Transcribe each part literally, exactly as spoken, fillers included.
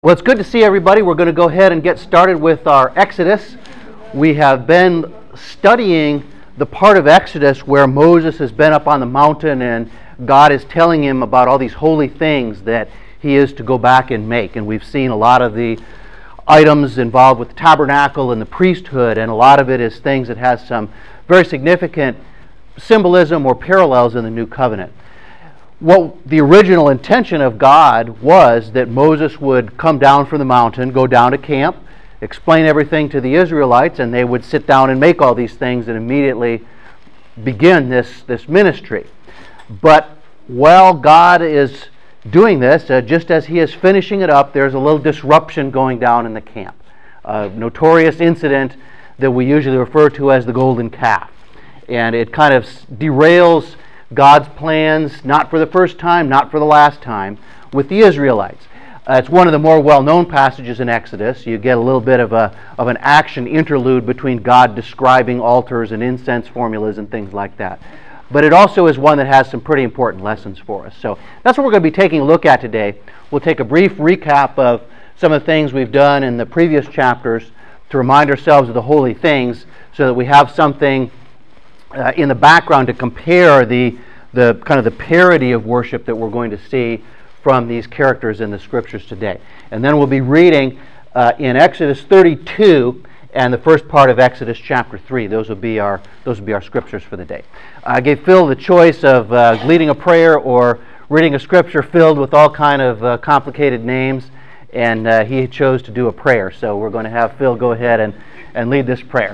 Well, it's good to see everybody. We're going to go ahead and get started with our Exodus. We have been studying the part of Exodus where Moses has been up on the mountain and God is telling him about all these holy things that he is to go back and make. And we've seen a lot of the items involved with the tabernacle and the priesthood, and a lot of it is things that has some very significant symbolism or parallels in the New Covenant. What the original intention of God was that Moses would come down from the mountain, go down to camp, explain everything to the Israelites, and they would sit down and make all these things and immediately begin this, this ministry. But while God is doing this, uh, just as he is finishing it up, there's a little disruption going down in the camp. A notorious incident that we usually refer to as the golden calf. And it kind of derails God's plans, not for the first time, not for the last time, with the Israelites. Uh, it's one of the more well-known passages in Exodus. You get a little bit of a of an action interlude between God describing altars and incense formulas and things like that. But it also is one that has some pretty important lessons for us. So that's what we're going to be taking a look at today. We'll take a brief recap of some of the things we've done in the previous chapters to remind ourselves of the holy things so that we have something Uh, in the background to compare the the kind of the parody of worship that we're going to see from these characters in the scriptures today. And then we'll be reading uh, in Exodus thirty-two and the first part of Exodus chapter three. Those will be our those will be our scriptures for the day. I gave Phil the choice of uh, leading a prayer or reading a scripture filled with all kind of uh, complicated names, and uh, he chose to do a prayer. So we're going to have Phil go ahead and, and lead this prayer.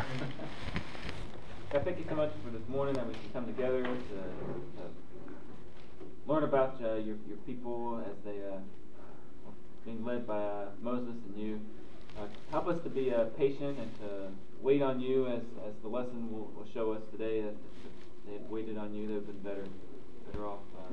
I thank you so much for this morning that we can come together to, to learn about uh, your, your people as they uh, are being led by uh, Moses and you. Uh, help us to be uh, patient and to wait on you as, as the lesson will, will show us today. That if they had waited on you, they would have been better, better off. Uh,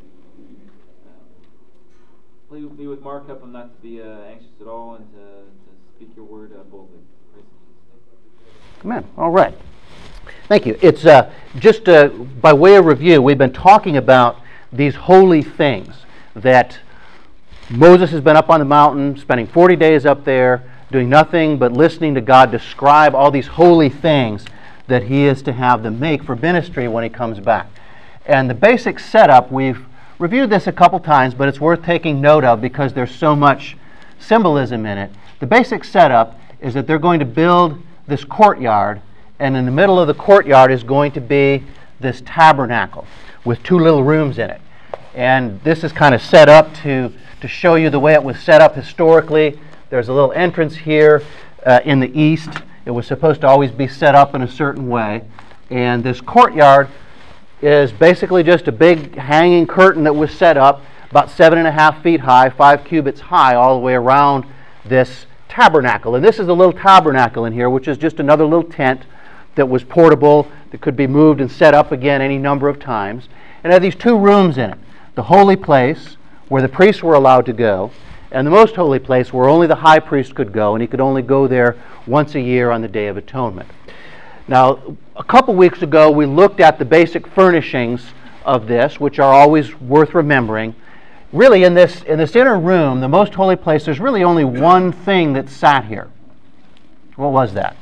uh, please be with Mark. Help him not to be uh, anxious at all and to, to speak your word uh, boldly. Praise you. Amen. All right. Thank you. It's uh, just uh, by way of review, we've been talking about these holy things that Moses has been up on the mountain, spending forty days up there, doing nothing but listening to God describe all these holy things that he is to have them make for ministry when he comes back. And the basic setup, we've reviewed this a couple times, but it's worth taking note of because there's so much symbolism in it. The basic setup is that they're going to build this courtyard, and in the middle of the courtyard is going to be this tabernacle with two little rooms in it. And this is kind of set up to, to show you the way it was set up historically. There's a little entrance here uh, in the east. It was supposed to always be set up in a certain way. And this courtyard is basically just a big hanging curtain that was set up about seven and a half feet high, five cubits high, all the way around this tabernacle. And this is a little tabernacle in here, which is just another little tent that was portable, that could be moved and set up again any number of times. And it had these two rooms in it. The holy place, where the priests were allowed to go, and the most holy place, where only the high priest could go, and he could only go there once a year on the Day of Atonement. Now, a couple weeks ago, we looked at the basic furnishings of this, which are always worth remembering. Really, in this, in this inner room, the most holy place, there's really only one thing that sat here. What was that?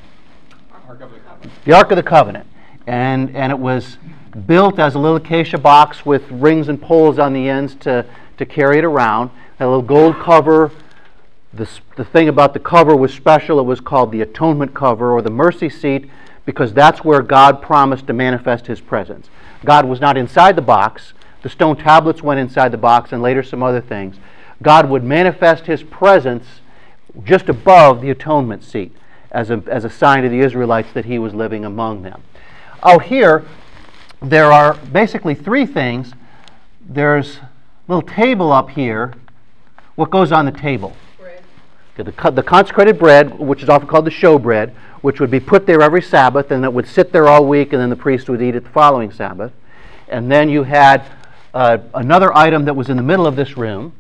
The Ark of the Covenant. And and it was built as a little acacia box with rings and poles on the ends to, to carry it around. Had a little gold cover. The, the thing about the cover was special. It was called the atonement cover or the mercy seat because that's where God promised to manifest his presence. God was not inside the box. The stone tablets went inside the box and later some other things. God would manifest his presence just above the atonement seat, as a, as a sign to the Israelites that he was living among them. Out here, there are basically three things. There's a little table up here. What goes on the table? Bread. The, the consecrated bread, which is often called the showbread, which would be put there every Sabbath, and it would sit there all week, and then the priest would eat it the following Sabbath. And then you had uh, another item that was in the middle of this room.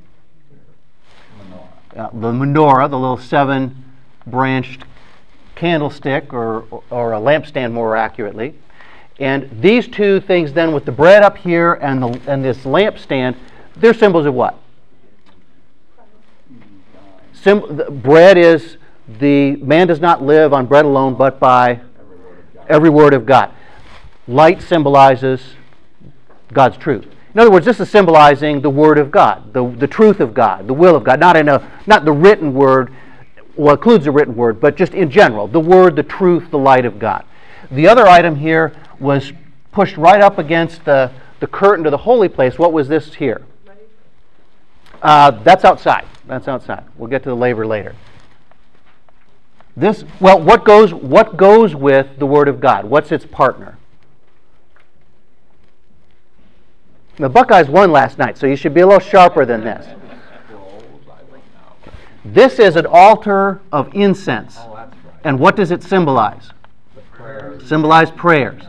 Uh, the menorah, the little seven-branched candlestick or or a lampstand more accurately. And these two things then with the bread up here and the and this lampstand, they're symbols of what? sim- the bread is the man does not live on bread alone, but by every word of God. Light symbolizes God's truth. In other words, this is symbolizing the Word of God, the, the truth of God, the will of God, not in a not the written word, well, it includes the written word, but just in general, the Word, the truth, the light of God. The other item here was pushed right up against the, the curtain to the holy place. What was this here? Uh, that's outside. That's outside. We'll get to the laver later. This, well, what goes what goes with the Word of God? What's its partner? The Buckeyes won last night, so you should be a little sharper than this. This is an altar of incense. And what does it symbolize? Symbolize prayers.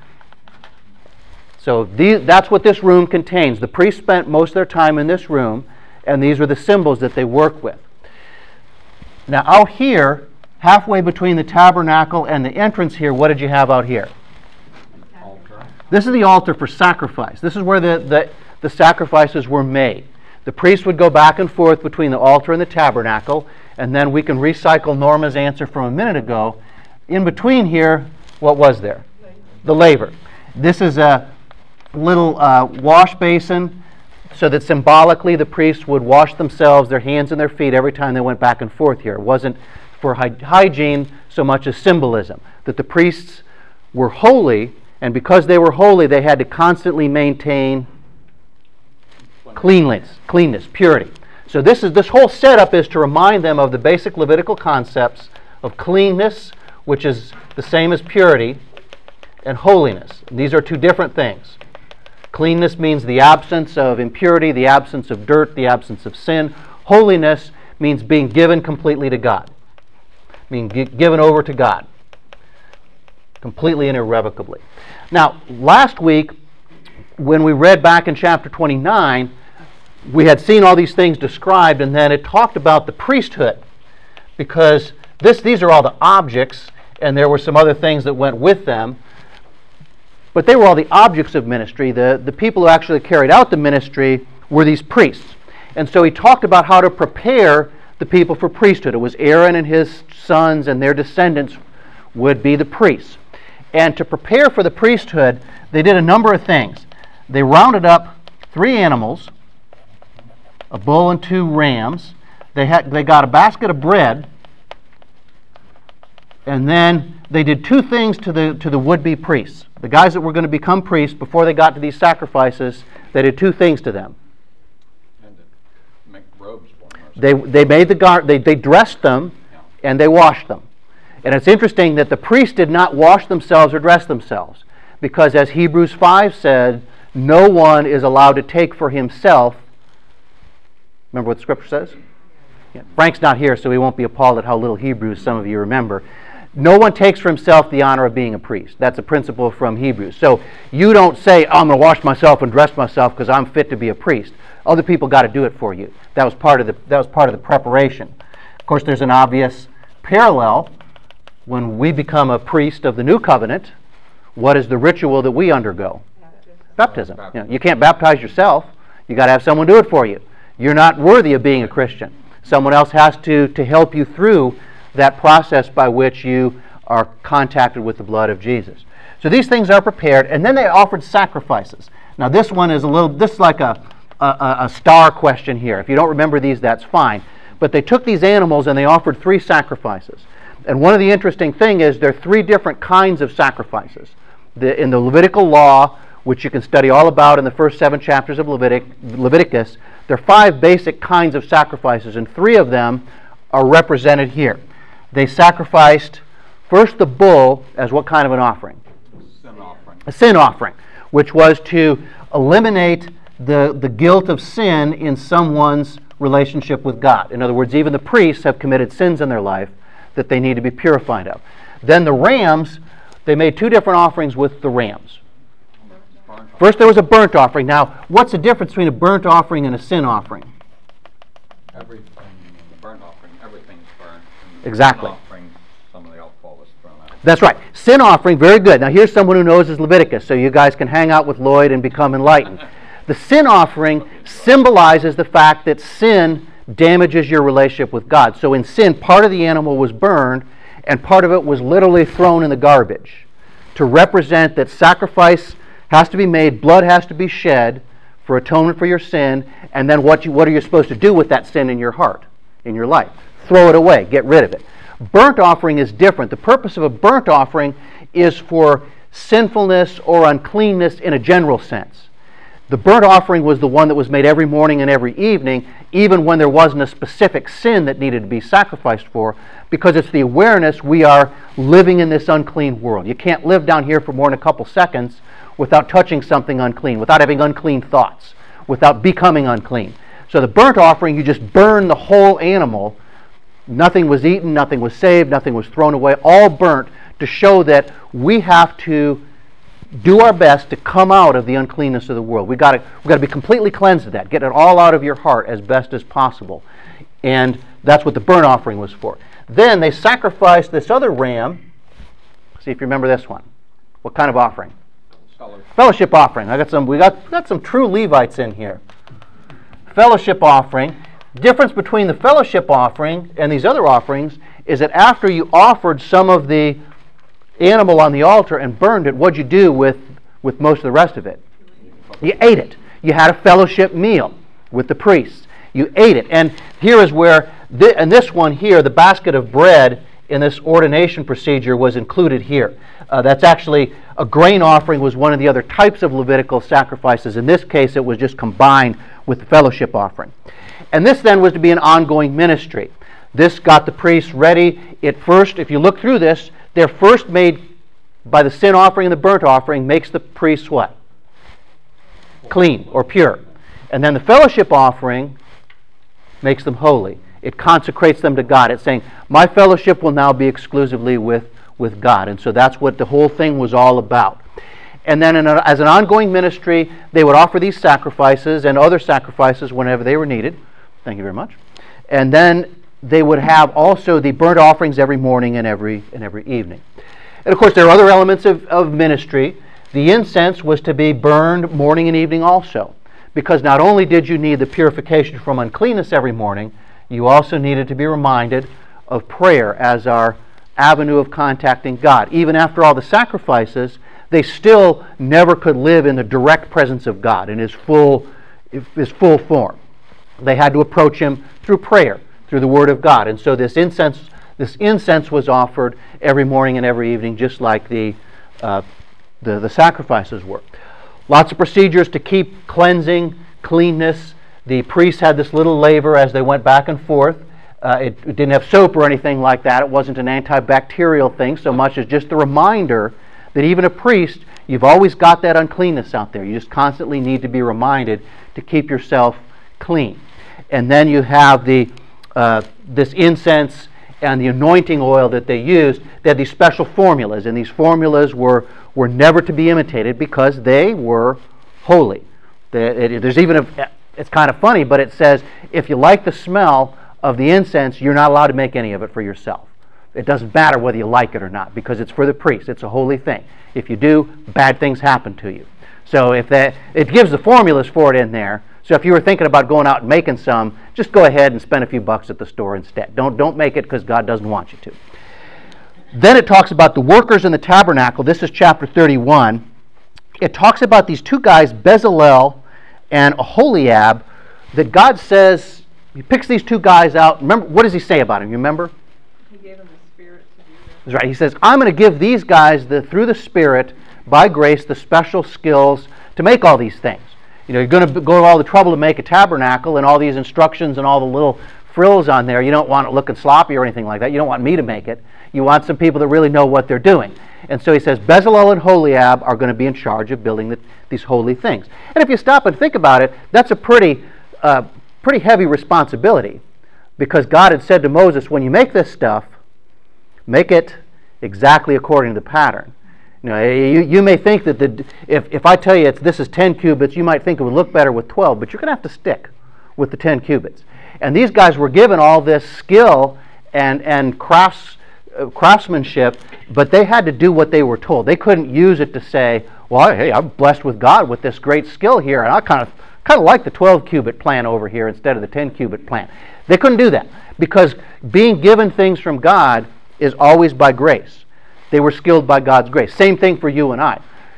So these, that's what this room contains. The priests spent most of their time in this room, and these are the symbols that they work with. Now out here, halfway between the tabernacle and the entrance here, what did you have out here? This is the altar for sacrifice. This is where the, the, the sacrifices were made. The priest would go back and forth between the altar and the tabernacle, and then we can recycle Norma's answer from a minute ago. In between here, what was there? The laver. This is a little uh, wash basin so that symbolically the priests would wash themselves, their hands and their feet, every time they went back and forth here. It wasn't for hy- hygiene so much as symbolism, that the priests were holy. And because they were holy, they had to constantly maintain cleanliness, cleanness, purity. So this is this whole setup is to remind them of the basic Levitical concepts of cleanness, which is the same as purity, and holiness. And these are two different things. Cleanness means the absence of impurity, the absence of dirt, the absence of sin. Holiness means being given completely to God, being g- given over to God, completely and irrevocably. Now, last week, when we read back in chapter twenty-nine, we had seen all these things described, and then it talked about the priesthood, because this, these are all the objects, and there were some other things that went with them, but they were all the objects of ministry. The, the people who actually carried out the ministry were these priests. And so he talked about how to prepare the people for priesthood. It was Aaron and his sons and their descendants would be the priests. And to prepare for the priesthood, they did a number of things. They rounded up three animals, a bull and two rams. They had they got a basket of bread, and then they did two things to the to the would-be priests. The guys that were going to become priests, before they got to these sacrifices, they did two things to them. And to make robes for them. They they made the gar they they dressed them, and they washed them. And it's interesting that the priests did not wash themselves or dress themselves, because as Hebrews five said, no one is allowed to take for himself. Remember what the scripture says? Yeah. Frank's not here, so he won't be appalled at how little Hebrews some of you remember. No one takes for himself the honor of being a priest. That's a principle from Hebrews. So you don't say, oh, I'm going to wash myself and dress myself because I'm fit to be a priest. Other people got to do it for you. That was part of the that was part of the preparation. Of course, there's an obvious parallel. When we become a priest of the new covenant, what is the ritual that we undergo? Baptism. Baptism. You know, you can't baptize yourself. You got to have someone do it for you. You're not worthy of being a Christian. Someone else has to, to help you through that process by which you are contacted with the blood of Jesus. So these things are prepared, and then they offered sacrifices. Now this one is a little, this is like a, a, a star question here. If you don't remember these, that's fine. But they took these animals and they offered three sacrifices. And one of the interesting things is there are three different kinds of sacrifices. The, in the Levitical law, which you can study all about in the first seven chapters of Levitic, Leviticus, there are five basic kinds of sacrifices, and three of them are represented here. They sacrificed first the bull as what kind of an offering? Sin offering. A sin offering, which was to eliminate the, the guilt of sin in someone's relationship with God. In other words, even the priests have committed sins in their life that they need to be purified of. Then the rams, they made two different offerings with the rams. First there was a burnt offering. Now, what's the difference between a burnt offering and a sin offering? Everything, the burnt offering, everything's burnt. And Exactly. The sin offering, some of the alcohol was thrown out. That's right. Sin offering, very good. Now here's someone who knows his Leviticus, so you guys can hang out with Lloyd and become enlightened. The sin offering symbolizes the fact that sin damages your relationship with God. So in sin, part of the animal was burned, and part of it was literally thrown in the garbage to represent that sacrifice has to be made, blood has to be shed for atonement for your sin, and then what, you, what are you supposed to do with that sin in your heart, in your life? Throw it away, get rid of it. Burnt offering is different. The purpose of a burnt offering is for sinfulness or uncleanness in a general sense. The burnt offering was the one that was made every morning and every evening, even when there wasn't a specific sin that needed to be sacrificed for, because it's the awareness we are living in this unclean world. You can't live down here for more than a couple seconds without touching something unclean, without having unclean thoughts, without becoming unclean. So the burnt offering, you just burn the whole animal. Nothing was eaten, nothing was saved, nothing was thrown away, all burnt, to show that we have to do our best to come out of the uncleanness of the world. We've got to, we've got to be completely cleansed of that. Get it all out of your heart as best as possible. And that's what the burnt offering was for. Then they sacrificed this other ram. See if you remember this one. What kind of offering? Fellowship. Fellowship offering. I got some. We got got some true Levites in here. Fellowship offering. Difference between the fellowship offering and these other offerings is that after you offered some of the animal on the altar and burned it, what'd you do with, with most of the rest of it? You ate it. You had a fellowship meal with the priests. You ate it. And here is where, th- and this one here, the basket of bread in this ordination procedure was included here. Uh, that's actually, a grain offering was one of the other types of Levitical sacrifices. In this case, it was just combined with the fellowship offering. And this then was to be an ongoing ministry. This got the priests ready. It first, if you look through this, they're first made by the sin offering and the burnt offering, makes the priests what? Clean or pure. And then the fellowship offering makes them holy. It consecrates them to God. It's saying, my fellowship will now be exclusively with, with God. And so that's what the whole thing was all about. And then in a, as an ongoing ministry, they would offer these sacrifices and other sacrifices whenever they were needed. Thank you very much. And then they would have also the burnt offerings every morning and every and every evening. And of course, there are other elements of, of ministry. The incense was to be burned morning and evening also, because not only did you need the purification from uncleanness every morning, you also needed to be reminded of prayer as our avenue of contacting God. Even after all the sacrifices, they still never could live in the direct presence of God in his full, his full form. They had to approach him through prayer, through the Word of God. And so this incense, this incense was offered every morning and every evening, just like the, uh, the, the sacrifices were. Lots of procedures to keep cleansing, cleanness. The priests had this little laver as they went back and forth. Uh, it, it didn't have soap or anything like that. It wasn't an antibacterial thing so much as just a reminder that even a priest, you've always got that uncleanness out there. You just constantly need to be reminded to keep yourself clean. And then you have the uh, this incense and the anointing oil that they used. They had these special formulas, and these formulas were, were never to be imitated because they were holy. They, it, there's even a, it's kind of funny, but it says if you like the smell of the incense, you're not allowed to make any of it for yourself. It doesn't matter whether you like it or not, because it's for the priest. It's a holy thing. If you do, bad things happen to you. So if that, it gives the formulas for it in there. So if you were thinking about going out and making some, just go ahead and spend a few bucks at the store instead. Don't, don't make it because God doesn't want you to. Then it talks about the workers in the tabernacle. This is chapter thirty-one. It talks about these two guys, Bezalel and Aholiab, that God says, he picks these two guys out. Remember, what does he say about them? You remember? He gave them the Spirit to do this. That's right. He says, I'm going to give these guys, the, through the Spirit, by grace, the special skills to make all these things. You know, you're going to go to all the trouble to make a tabernacle and all these instructions and all the little frills on there. You don't want it looking sloppy or anything like that. You don't want me to make it. You want some people that really know what they're doing. And so he says, Bezalel and Aholiab are going to be in charge of building the, these holy things. And if you stop and think about it, that's a pretty, uh, pretty heavy responsibility, because God had said to Moses, when you make this stuff, make it exactly according to the pattern. You know, you, you may think that the, if, if I tell you it's, this is ten cubits, you might think it would look better with twelve, but you're going to have to stick with the ten cubits. And these guys were given all this skill and, and crafts, uh, craftsmanship, but they had to do what they were told. They couldn't use it to say, well, hey, I'm blessed with God with this great skill here, and I kind of kind of like the twelve cubit plan over here instead of the ten cubit plan. They couldn't do that because being given things from God is always by grace. They were skilled by God's grace. Same thing for you and I.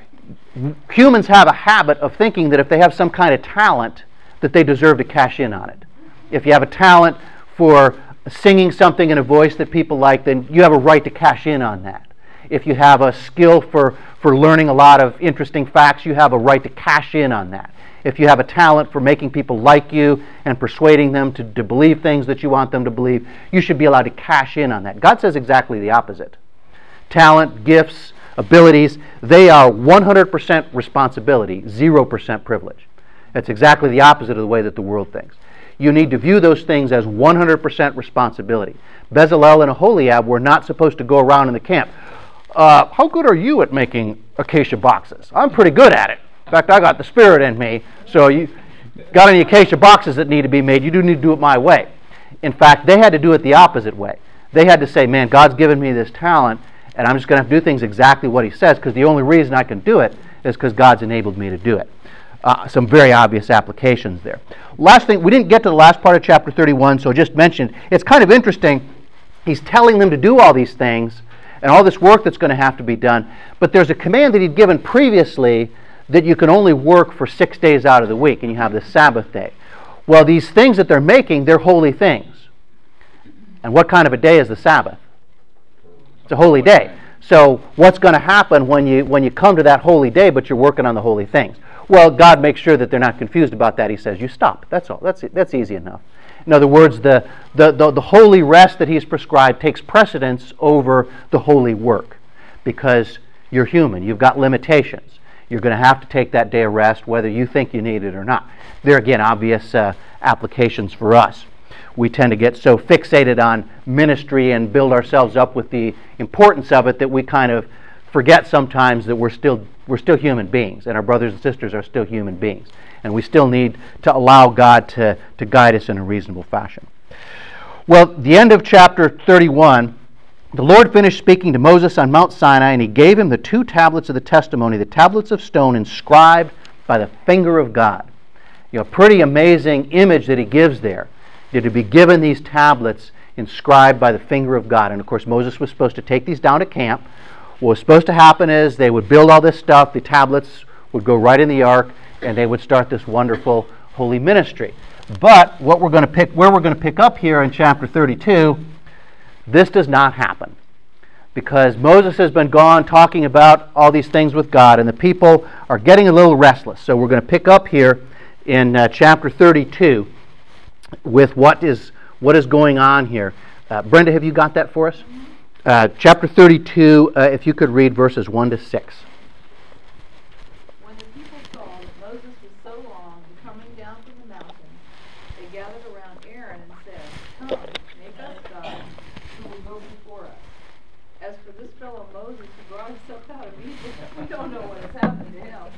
Humans have a habit of thinking that if they have some kind of talent, that they deserve to cash in on it. If you have a talent for singing something in a voice that people like, then you have a right to cash in on that. If you have a skill for, for learning a lot of interesting facts, you have a right to cash in on that. If you have a talent for making people like you and persuading them to, to believe things that you want them to believe, you should be allowed to cash in on that. God says exactly the opposite. Talent, gifts, abilities, they are one hundred percent responsibility, zero percent privilege. That's exactly the opposite of the way that the world thinks. You need to view those things as one hundred percent responsibility. Bezalel and Aholiab were not supposed to go around in the camp. Uh, how good are you at making acacia boxes? I'm pretty good at it. In fact, I got the spirit in me, so you got any acacia boxes that need to be made, you do need to do it my way. In fact, they had to do it the opposite way. They had to say, man, God's given me this talent, and I'm just going to have to do things exactly what He says, because the only reason I can do it is because God's enabled me to do it. Uh, some very obvious applications there. Last thing, we didn't get to the last part of chapter thirty-one, so just mentioned, it's kind of interesting. He's telling them to do all these things and all this work that's going to have to be done, but there's a command that He'd given previously that you can only work for six days out of the week, and you have the Sabbath day. Well, these things that they're making, they're holy things. And what kind of a day is the Sabbath? It's a holy day. So what's going to happen when you when you come to that holy day, but you're working on the holy things? Well, God makes sure that they're not confused about that. He says, you stop. That's all. That's that's easy enough. In other words, the, the, the, the holy rest that He's prescribed takes precedence over the holy work because you're human. You've got limitations. You're going to have to take that day of rest whether you think you need it or not. There again, obvious uh, applications for us. We tend to get so fixated on ministry and build ourselves up with the importance of it that we kind of forget sometimes that we're still we're still human beings, and our brothers and sisters are still human beings, and we still need to allow God to, to guide us in a reasonable fashion. Well, the end of chapter thirty-one, the Lord finished speaking to Moses on Mount Sinai, and He gave him the two tablets of the testimony, the tablets of stone inscribed by the finger of God. You know, pretty amazing image that He gives there. They're to be given these tablets inscribed by the finger of God. And of course, Moses was supposed to take these down to camp. What was supposed to happen is they would build all this stuff, the tablets would go right in the ark, and they would start this wonderful holy ministry. But what we're going to pick, where we're going to pick up here in chapter thirty-two, this does not happen. Because Moses has been gone talking about all these things with God, and the people are getting a little restless. So we're going to pick up here in uh, chapter thirty-two with what is what is going on here. Uh, Brenda, have you got that for us? Uh, chapter thirty-two, uh, if you could read verses one to six. When the people saw that Moses was so long in coming down from the mountain, they gathered around Aaron and said, come, make us gods who will go before us. As for this fellow Moses who brought us up out of Egypt, we don't know what has happened to him.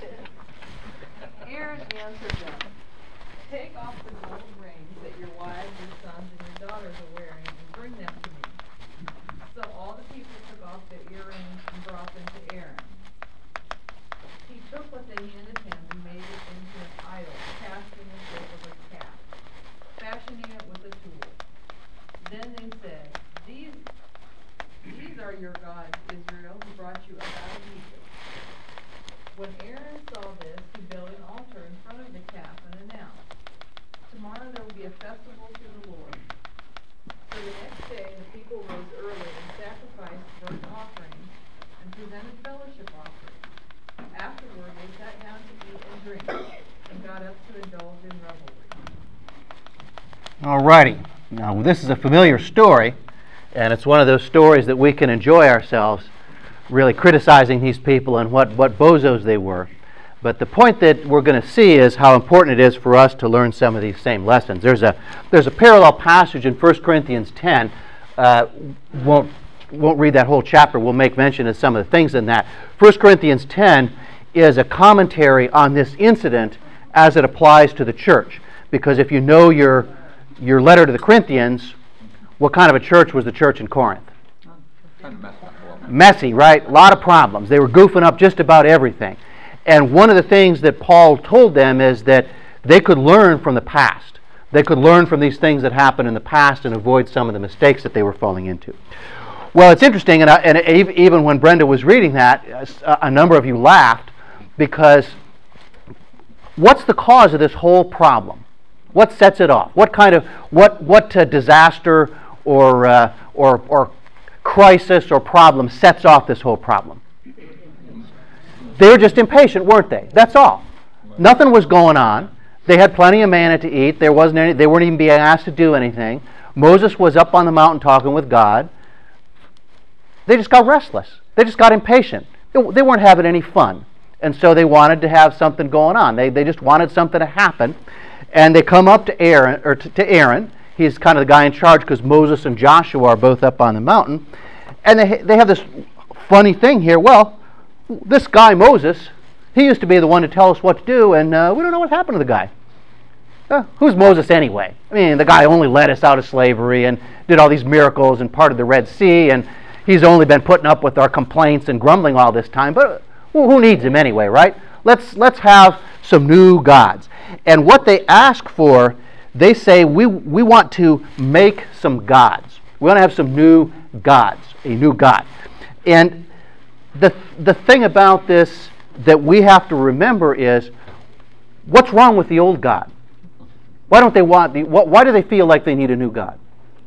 Aaron answered them, take off the gold rings that your wives, your sons, and your daughters are wearing, and bring them to me. So all the people took off their earrings and brought them to Aaron. He took what they handed him and made it into an idol, cast in the shape of a calf, fashioning it with a tool. Then they said, These, these are your gods, Israel, who brought you up out of Egypt. When Aaron saw this, he built an altar in front of the calf and announced, tomorrow there will be a festival to the Lord. So the next day the people rose early and sacrificed burnt offerings and presented fellowship offerings. Afterward they sat down to eat and drink and got up to indulge in revelry. All righty. Now this is a familiar story, and it's one of those stories that we can enjoy ourselves really criticizing these people and what, what bozos they were. But the point that we're going to see is how important it is for us to learn some of these same lessons. There's a there's a parallel passage in First Corinthians ten. Uh, won't won't read that whole chapter. We'll make mention of some of the things in that. First Corinthians ten is a commentary on this incident as it applies to the church. Because if you know your your letter to the Corinthians, what kind of a church was the church in Corinth? Kind of messed up. Messy, right? A lot of problems. They were goofing up just about everything. And one of the things that Paul told them is that they could learn from the past. They could learn from these things that happened in the past and avoid some of the mistakes that they were falling into. Well, it's interesting, and, I, and even when Brenda was reading that, a number of you laughed, because what's the cause of this whole problem? What sets it off? What kind of, what, what uh, disaster or, uh, or, or crisis or problem sets off this whole problem? They were just impatient, weren't they? That's all. Nothing was going on. They had plenty of manna to eat. There wasn't any, they weren't even being asked to do anything. Moses was up on the mountain talking with God. They just got restless. They just got impatient. They, they weren't having any fun. And so they wanted to have something going on. They, they just wanted something to happen. And they come up to Aaron, or to, to Aaron. He's kind of the guy in charge because Moses and Joshua are both up on the mountain. And they, they have this funny thing here. Well, this guy Moses, he used to be the one to tell us what to do, and uh, we don't know what happened to the guy. Uh, who's Moses anyway? I mean, the guy only led us out of slavery and did all these miracles and parted the Red Sea, and he's only been putting up with our complaints and grumbling all this time. But well, who needs him anyway, right? Let's let's have some new gods. And what they ask for, they say, we we want to make some gods. We want to have some new gods, a new god. And the the thing about this that we have to remember is, what's wrong with the old god? Why don't they want the? Why do they feel like they need a new god?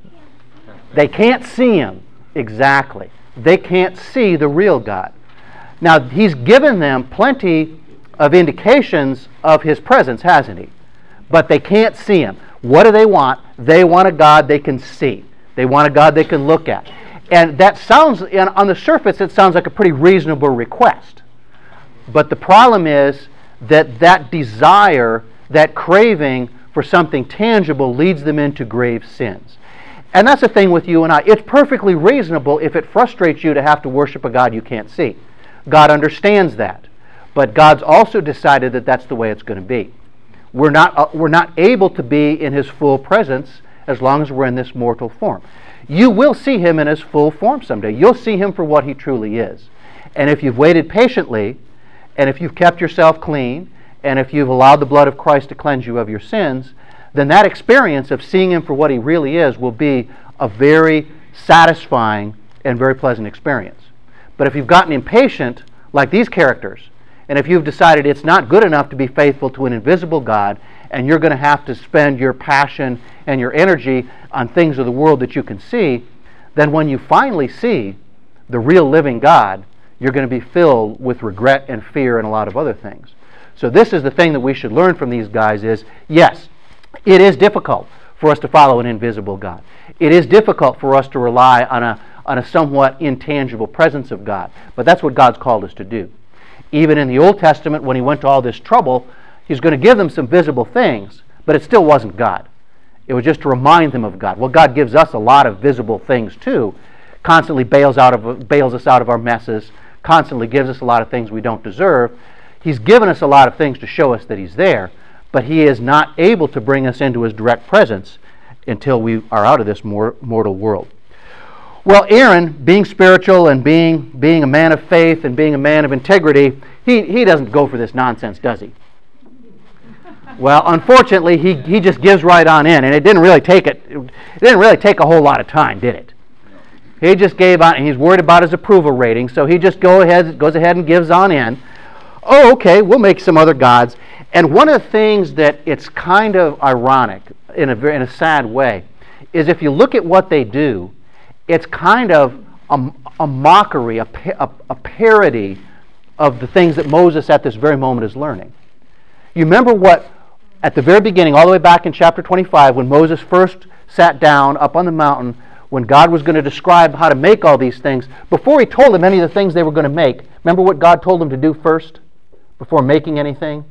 They can't see him. Exactly. They can't see the real God. Now, he's given them plenty of indications of his presence, hasn't he? But they can't see him. What do they want? They want a God they can see. They want a God they can look at. And that sounds, on the surface, it sounds like a pretty reasonable request. But the problem is that that desire, that craving for something tangible leads them into grave sins. And that's the thing with you and I. It's perfectly reasonable if it frustrates you to have to worship a God you can't see. God understands that. But God's also decided that that's the way it's going to be. We're not, uh, we're not able to be in His full presence as long as we're in this mortal form. You will see Him in His full form someday. You'll see Him for what He truly is. And if you've waited patiently, and if you've kept yourself clean, and if you've allowed the blood of Christ to cleanse you of your sins, then that experience of seeing Him for what He really is will be a very satisfying and very pleasant experience. But if you've gotten impatient, like these characters, and if you've decided it's not good enough to be faithful to an invisible God, and you're going to have to spend your passion and your energy on things of the world that you can see, then when you finally see the real living God, you're going to be filled with regret and fear and a lot of other things. So this is the thing that we should learn from these guys is, yes, it is difficult for us to follow an invisible God. It is difficult for us to rely on a, on a somewhat intangible presence of God. But that's what God's called us to do. Even in the Old Testament, when He went to all this trouble, He's going to give them some visible things, but it still wasn't God. It was just to remind them of God. Well, God gives us a lot of visible things too. Constantly bails, out of, bails us out of our messes, constantly gives us a lot of things we don't deserve. He's given us a lot of things to show us that He's there, but He is not able to bring us into His direct presence until we are out of this mor- mortal world. Well, Aaron, being spiritual and being, being a man of faith and being a man of integrity, he, he doesn't go for this nonsense, does he? Well, unfortunately, he, he just gives right on in, and it didn't really take it, it didn't really take a whole lot of time, did it? He just gave on, and he's worried about his approval rating, so he just go ahead, goes ahead and gives on in. Oh, okay, we'll make some other gods. And one of the things that it's kind of ironic, in a, in a sad way, is if you look at what they do, it's kind of a, a mockery, a, a, a parody of the things that Moses at this very moment is learning. You remember what, at the very beginning, all the way back in chapter twenty-five, when Moses first sat down up on the mountain, when God was going to describe how to make all these things, before He told them any of the things they were going to make, remember what God told them to do first, before making anything?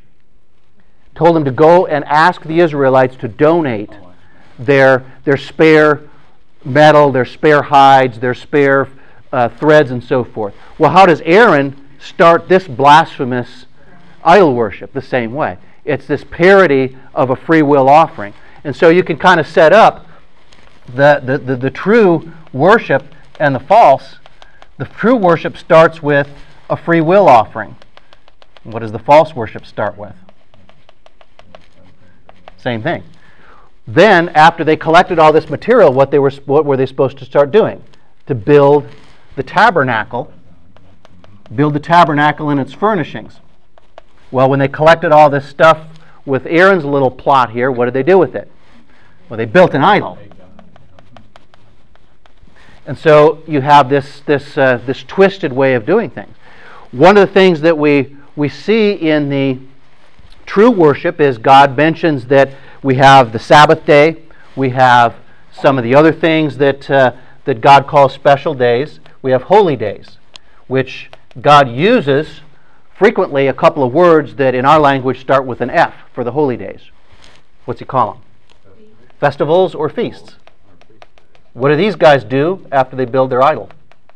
Told them to go and ask the Israelites to donate their, their spare metal, their spare hides, their spare uh, threads, and so forth. Well, how does Aaron start this blasphemous idol worship? The same way. It's this parody of a free will offering. And so you can kind of set up the, the, the, the true worship and the false. The true worship starts with a free will offering. What does the false worship start with? Same thing. Then, after they collected all this material, what they were what were they supposed to start doing? To build the tabernacle, build the tabernacle and its furnishings. Well, when they collected all this stuff with Aaron's little plot here, what did they do with it? Well, they built an idol. And so you have this this uh, this twisted way of doing things. One of the things that we we see in the true worship is God mentions that we have the Sabbath day, we have some of the other things that uh, that God calls special days. We have holy days, which God uses frequently a couple of words that in our language start with an F for the holy days. What's he call them? Festivals or feasts. What do these guys do after they build their idol?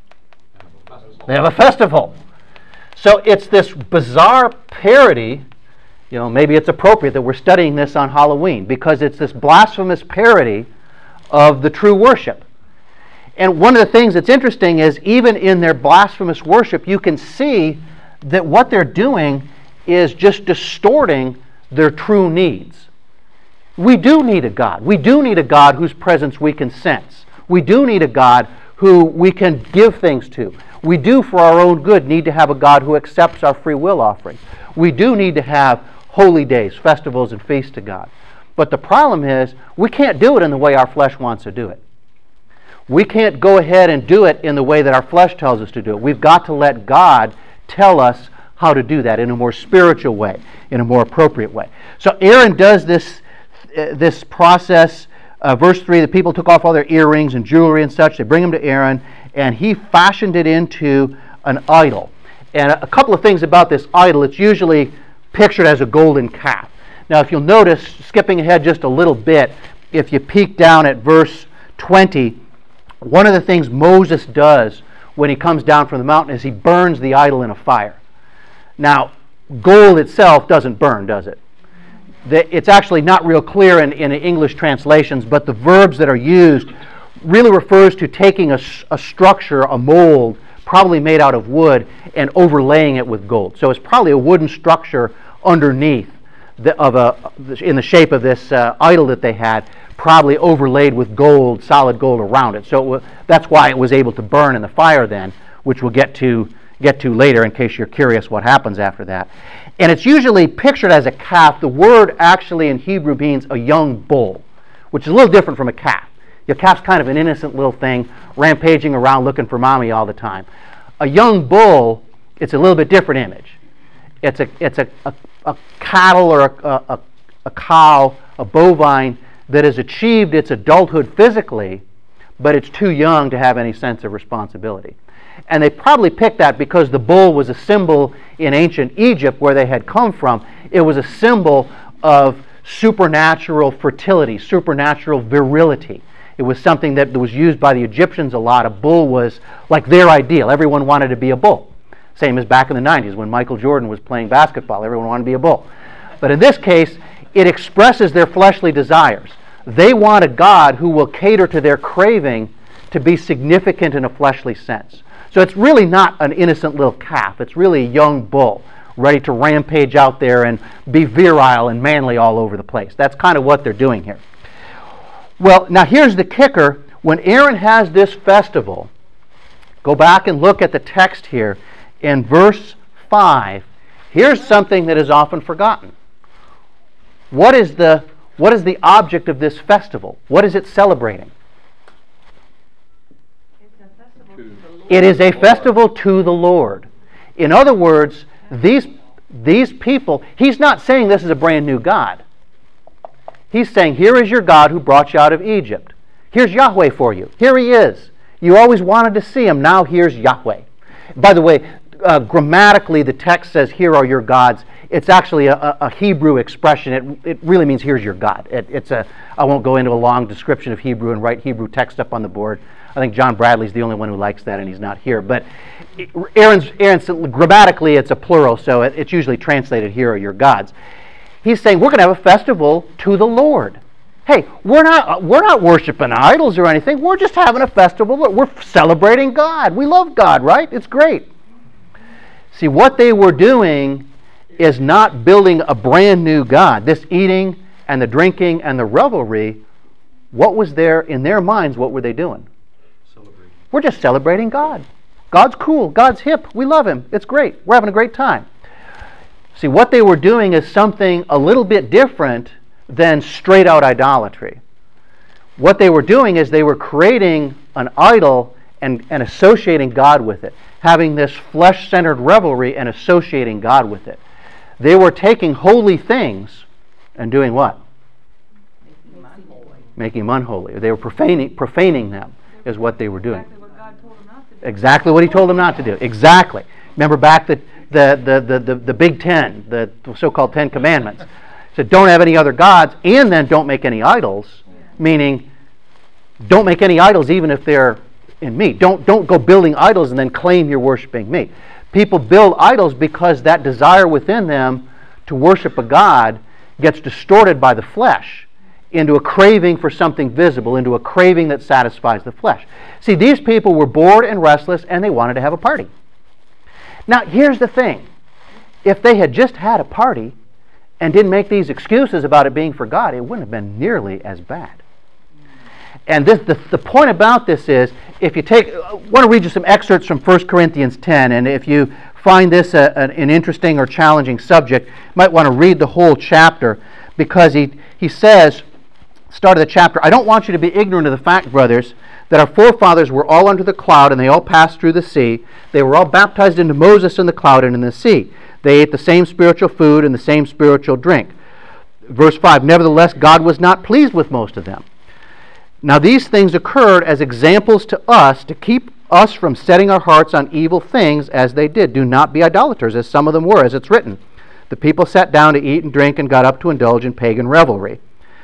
They have a festival. So it's this bizarre parody. You know, maybe it's appropriate that we're studying this on Halloween because it's this blasphemous parody of the true worship. And one of the things that's interesting is even in their blasphemous worship, you can see that what they're doing is just distorting their true needs. We do need a God. We do need a God whose presence we can sense. We do need a God who we can give things to. We do, for our own good, need to have a God who accepts our free will offerings. We do need to have holy days, festivals, and feasts to God. But the problem is, we can't do it in the way our flesh wants to do it. We can't go ahead and do it in the way that our flesh tells us to do it. We've got to let God tell us how to do that in a more spiritual way, in a more appropriate way. So Aaron does this, uh, this process. Uh, verse three, the people took off all their earrings and jewelry and such. They bring them to Aaron, and he fashioned it into an idol. And a, a couple of things about this idol. It's usually pictured as a golden calf. Now, if you'll notice, skipping ahead just a little bit, if you peek down at verse twenty, one of the things Moses does when he comes down from the mountain is he burns the idol in a fire. Now, gold itself doesn't burn, does it? It's actually not real clear in, in English translations, but the verbs that are used really refers to taking a, a structure, a mold, probably made out of wood, and overlaying it with gold. So it's probably a wooden structure underneath the, of a, in the shape of this uh, idol that they had, probably overlaid with gold, solid gold around it. So it was, that's why it was able to burn in the fire then, which we'll get to get to later in case you're curious what happens after that. And it's usually pictured as a calf. The word actually in Hebrew means a young bull, which is a little different from a calf. Your calf's kind of an innocent little thing, rampaging around looking for mommy all the time. A young bull, it's a little bit different image. It's a it's a, a, a cattle or a, a, a cow, a bovine that has achieved its adulthood physically, but it's too young to have any sense of responsibility. And they probably picked that because the bull was a symbol in ancient Egypt where they had come from. It was a symbol of supernatural fertility, supernatural virility. It was something that was used by the Egyptians a lot. A bull was like their ideal. Everyone wanted to be a bull. Same as back in the nineties when Michael Jordan was playing basketball. Everyone wanted to be a bull. But in this case, it expresses their fleshly desires. They want a God who will cater to their craving to be significant in a fleshly sense. So it's really not an innocent little calf. It's really a young bull ready to rampage out there and be virile and manly all over the place. That's kind of what they're doing here. Well, now here's the kicker. When Aaron has this festival, go back and look at the text here. In verse five, here's something that is often forgotten. What is the, what is the object of this festival? What is it celebrating? It is a festival to the Lord. In other words, these, these people, he's not saying this is a brand new God. He's saying, here is your God who brought you out of Egypt. Here's Yahweh for you. Here he is. You always wanted to see him. Now here's Yahweh. By the way, uh, grammatically the text says, here are your gods. It's actually a, a Hebrew expression. It, it really means here's your God. It, it's a, I won't go into a long description of Hebrew and write Hebrew text up on the board. I think John Bradley's the only one who likes that, and he's not here. But Aaron's, Aaron's grammatically, it's a plural, so it, it's usually translated, here are your gods. He's saying, we're going to have a festival to the Lord. Hey, we're not, we're not worshiping idols or anything. We're just having a festival. We're celebrating God. We love God, right? It's great. See, what they were doing is not building a brand new God. This eating and the drinking and the revelry, what was there in their minds? What were they doing? Celebrating. We're just celebrating God. God's cool. God's hip. We love Him. It's great. We're having a great time. See, what they were doing is something a little bit different than straight out idolatry. What they were doing is they were creating an idol and, and associating God with it, having this flesh-centered revelry and associating God with it. They were taking holy things and doing what? Making them unholy. Making them unholy. They were profaning, profaning them is what they were doing. Exactly what God told them not to do. Exactly what He told them not to do. Exactly. Remember back the, the, the, the, the, the Big Ten, the so-called Ten Commandments. So don't have any other gods, and then don't make any idols, meaning don't make any idols even if they're in me. Don't, don't go building idols and then claim you're worshiping me. People build idols because that desire within them to worship a god gets distorted by the flesh into a craving for something visible, into a craving that satisfies the flesh. See, these people were bored and restless and they wanted to have a party. Now, here's the thing. If they had just had a party and didn't make these excuses about it being for God, it wouldn't have been nearly as bad. And this, the, the point about this is, if you take, I want to read you some excerpts from First Corinthians ten, and if you find this a, an, an interesting or challenging subject, you might want to read the whole chapter, because he, he says, start of the chapter, I don't want you to be ignorant of the fact, brothers, that our forefathers were all under the cloud, and they all passed through the sea. They were all baptized into Moses in the cloud and in the sea. They ate the same spiritual food and the same spiritual drink. Verse five, nevertheless, God was not pleased with most of them. Now these things occurred as examples to us to keep us from setting our hearts on evil things as they did. Do not be idolaters, as some of them were, as it's written. The people sat down to eat and drink and got up to indulge in pagan revelry.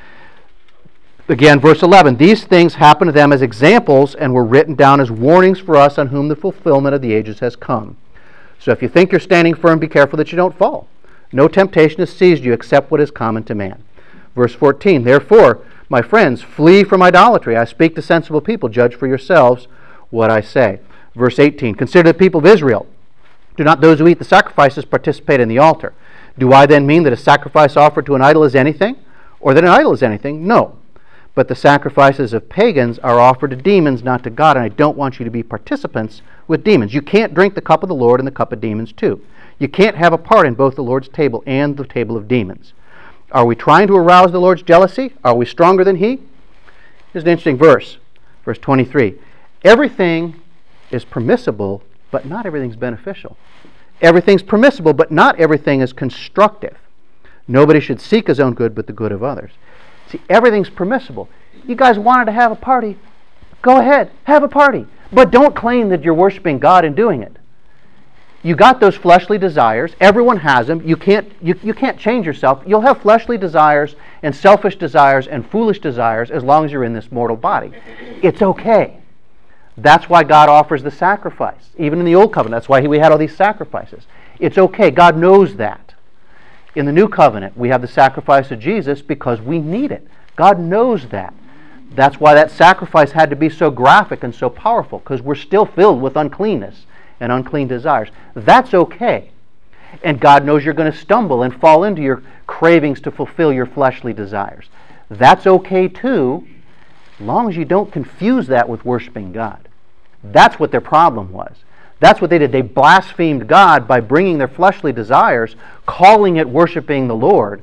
Again, verse eleven, these things happened to them as examples and were written down as warnings for us on whom the fulfillment of the ages has come. So if you think you're standing firm, be careful that you don't fall. No temptation has seized you except what is common to man. Verse fourteen, therefore, my friends, flee from idolatry. I speak to sensible people. Judge for yourselves what I say. Verse eighteen, consider the people of Israel. Do not those who eat the sacrifices participate in the altar? Do I then mean that a sacrifice offered to an idol is anything? Or that an idol is anything? No. But the sacrifices of pagans are offered to demons, not to God, and I don't want you to be participants with demons. You can't drink the cup of the Lord and the cup of demons too. You can't have a part in both the Lord's table and the table of demons. Are we trying to arouse the Lord's jealousy? Are we stronger than He? Here's an interesting verse. Verse twenty-three. Everything is permissible, but not everything's beneficial. Everything's permissible, but not everything is constructive. Nobody should seek his own good, but the good of others. See, everything's permissible. You guys wanted to have a party. Go ahead, have a party. But don't claim that you're worshiping God in doing it. You got those fleshly desires. Everyone has them. You can't, you, you can't change yourself. You'll have fleshly desires and selfish desires and foolish desires as long as you're in this mortal body. It's okay. That's why God offers the sacrifice. Even in the Old Covenant, that's why we had all these sacrifices. It's okay. God knows that. In the New Covenant, we have the sacrifice of Jesus because we need it. God knows that. That's why that sacrifice had to be so graphic and so powerful, because we're still filled with uncleanness and unclean desires. That's okay. And God knows you're going to stumble and fall into your cravings to fulfill your fleshly desires. That's okay too, as long as you don't confuse that with worshiping God. That's what their problem was. That's what they did. They blasphemed God by bringing their fleshly desires, calling it worshiping the Lord.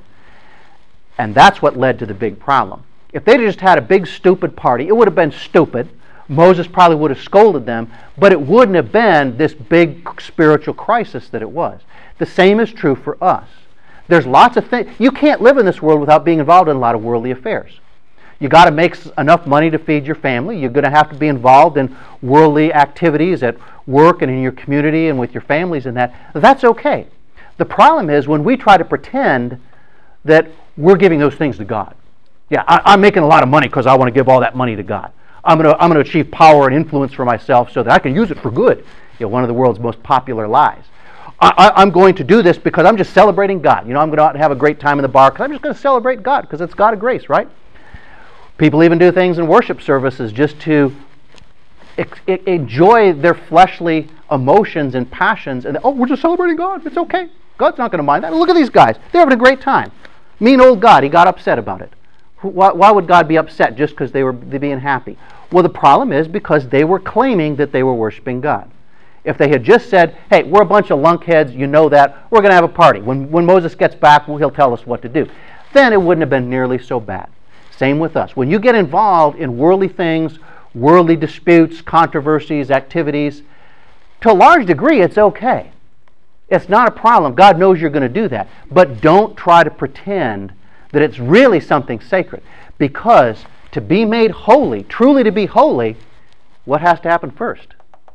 And that's what led to the big problem. If they'd just had a big stupid party, it would have been stupid. Moses probably would have scolded them, but it wouldn't have been this big spiritual crisis that it was. The same is true for us. There's lots of things. You can't live in this world without being involved in a lot of worldly affairs. You got to make enough money to feed your family. You're going to have to be involved in worldly activities at work and in your community and with your families and that. That's okay. The problem is when we try to pretend that we're giving those things to God. Yeah, I, I'm making a lot of money because I want to give all that money to God. I'm going to I'm going to achieve power and influence for myself so that I can use it for good. You know, one of the world's most popular lies. I, I, I'm going to do this because I'm just celebrating God. You know, I'm going to have a great time in the bar because I'm just going to celebrate God because it's God of grace, right? People even do things in worship services just to ex- enjoy their fleshly emotions and passions. And oh, we're just celebrating God. It's okay. God's not going to mind that. Look at these guys. They're having a great time. Mean old God, he got upset about it. Why, why would God be upset just because they were they being happy? Well, the problem is because they were claiming that they were worshiping God. If they had just said, hey, we're a bunch of lunkheads, you know that, we're going to have a party. When, when Moses gets back, well, he'll tell us what to do. Then it wouldn't have been nearly so bad. Same with us. When you get involved in worldly things, worldly disputes, controversies, activities, to a large degree, it's okay. It's not a problem. God knows you're going to do that. But don't try to pretend that it's really something sacred. Because to be made holy, truly to be holy, what has to happen first?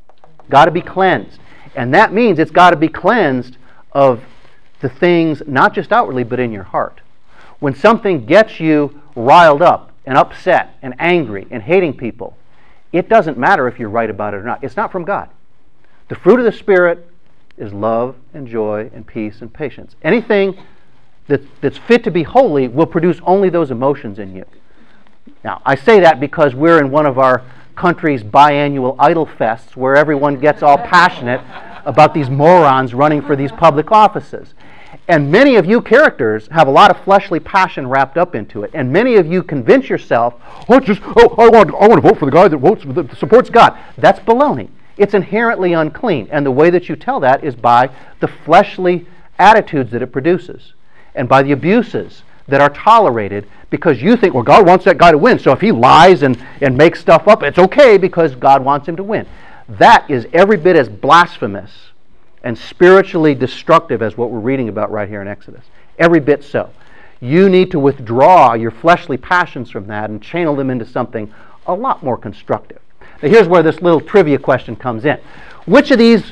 Got to be cleansed. And that means it's got to be cleansed of the things, not just outwardly, but in your heart. When something gets you riled up and upset and angry and hating people, it doesn't matter if you're right about it or not. It's not from God. The fruit of the Spirit is love and joy and peace and patience. Anything that, that's fit to be holy will produce only those emotions in you. Now, I say that because we're in one of our country's biannual idol fests where everyone gets all passionate about these morons running for these public offices. And many of you characters have a lot of fleshly passion wrapped up into it. And many of you convince yourself, oh, just, oh I, want, I want to vote for the guy that votes, that supports God. That's baloney. It's inherently unclean. And the way that you tell that is by the fleshly attitudes that it produces and by the abuses that are tolerated because you think, well, God wants that guy to win. So if he lies and, and makes stuff up, it's okay because God wants him to win. That is every bit as blasphemous and spiritually destructive as what we're reading about right here in Exodus. Every bit so. You need to withdraw your fleshly passions from that and channel them into something a lot more constructive. Now here's where this little trivia question comes in. Which of these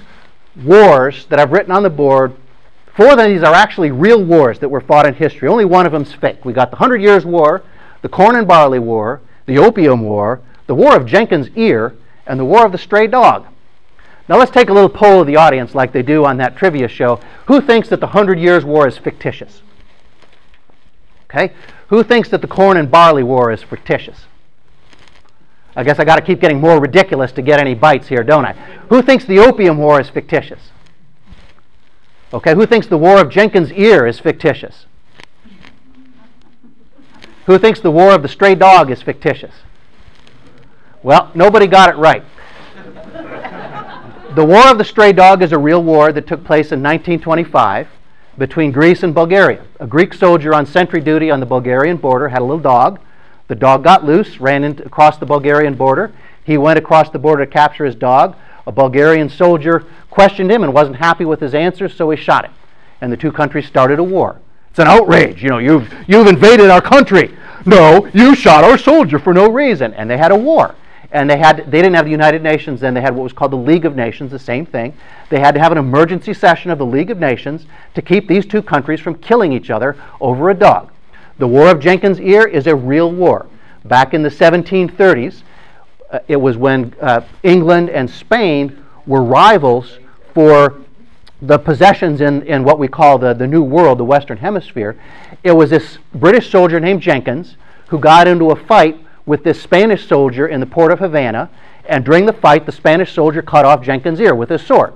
wars that I've written on the board, four of these are actually real wars that were fought in history. Only one of them's fake. We got the Hundred Years' War, the Corn and Barley War, the Opium War, the War of Jenkins' Ear, and the War of the Stray Dog. Now let's take a little poll of the audience like they do on that trivia show. Who thinks that the Hundred Years' War is fictitious? Okay. Who thinks that the Corn and Barley War is fictitious? I guess I got to keep getting more ridiculous to get any bites here, don't I? Who thinks the Opium War is fictitious? Okay, who thinks the War of Jenkins' Ear is fictitious? Who thinks the War of the Stray Dog is fictitious? Well, nobody got it right. The War of the Stray Dog is a real war that took place in nineteen twenty-five between Greece and Bulgaria. A Greek soldier on sentry duty on the Bulgarian border had a little dog. The dog got loose, ran in, across the Bulgarian border. He went across the border to capture his dog. A Bulgarian soldier questioned him and wasn't happy with his answers, so he shot him. And the two countries started a war. It's an outrage. You know, you've, you've invaded our country. No, you shot our soldier for no reason. And they had a war. And they had they didn't have the United Nations then. They had what was called the League of Nations, the same thing. They had to have an emergency session of the League of Nations to keep these two countries from killing each other over a dog. The War of Jenkins' Ear is a real war. Back in the seventeen thirties, uh, it was when uh, England and Spain were rivals for the possessions in, in what we call the, the New World, the Western Hemisphere. It was this British soldier named Jenkins who got into a fight with this Spanish soldier in the port of Havana, and during the fight, the Spanish soldier cut off Jenkins' ear with his sword.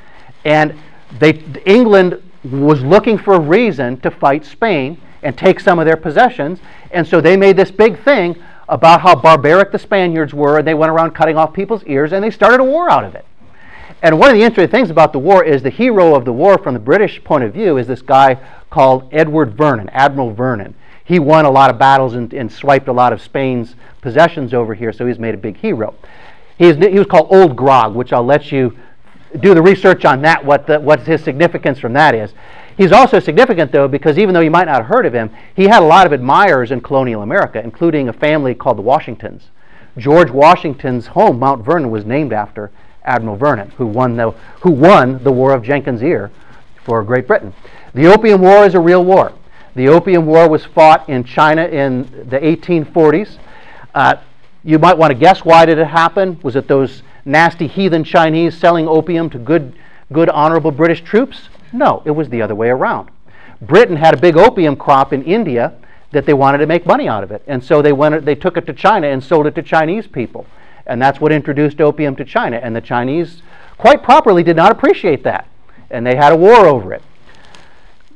And they, England was looking for a reason to fight Spain and take some of their possessions, and so they made this big thing about how barbaric the Spaniards were, and they went around cutting off people's ears, and they started a war out of it. And one of the interesting things about the war is the hero of the war from the British point of view is this guy called Edward Vernon, Admiral Vernon. He won a lot of battles and, and swiped a lot of Spain's possessions over here, so he's made a big hero. He's, he was called Old Grog, which I'll let you do the research on that, what, the, what his significance from that is. He's also significant, though, because even though you might not have heard of him, he had a lot of admirers in colonial America, including a family called the Washingtons. George Washington's home, Mount Vernon, was named after Admiral Vernon, who won the, who won the War of Jenkins' Ear for Great Britain. The Opium War is a real war. The Opium War was fought in China in the eighteen forties. Uh, you might want to guess why did it happen? Was it those nasty heathen Chinese selling opium to good, good honorable British troops? No, it was the other way around. Britain had a big opium crop in India that they wanted to make money out of it. And so they went, they took it to China and sold it to Chinese people. And that's what introduced opium to China. And the Chinese, quite properly, did not appreciate that. And they had a war over it.